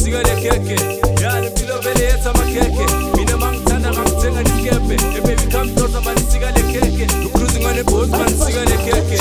sika lekhekhe. Ya le mpilo vele yetsa makhekhe. Mina mangithanda ngangithenga isikebhe. Hey baby come closer man sika lekhekhe. You cruising on a boat man sika lekhekhe.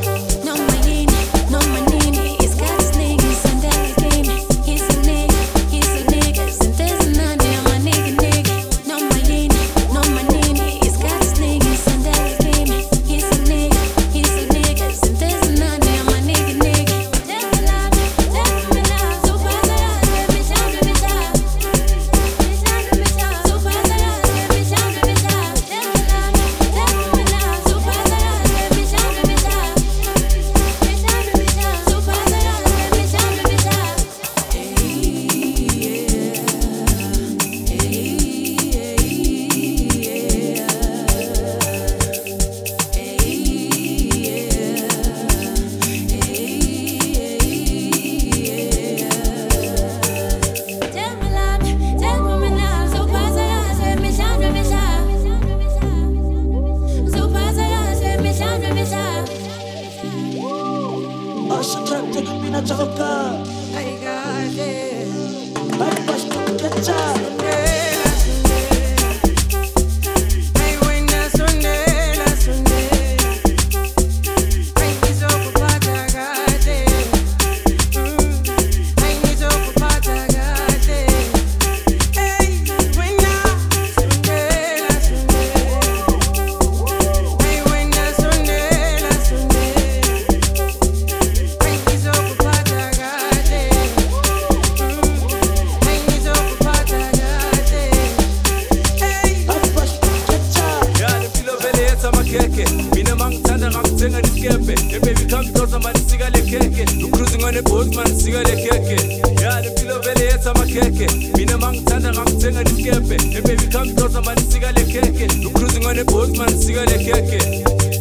Mina mangithanda ngangithenga isikebhe. Hey baby come closer man sika lekhekhe. You cruising on a boat man sika lekhekhe. Ya le mpilo vele yetsa makhekhe. Mina mangithanda ngangithenga isikebhe. Hey baby come closer man sika lekhekhe. You cruising on a boat man sika lekhekhe.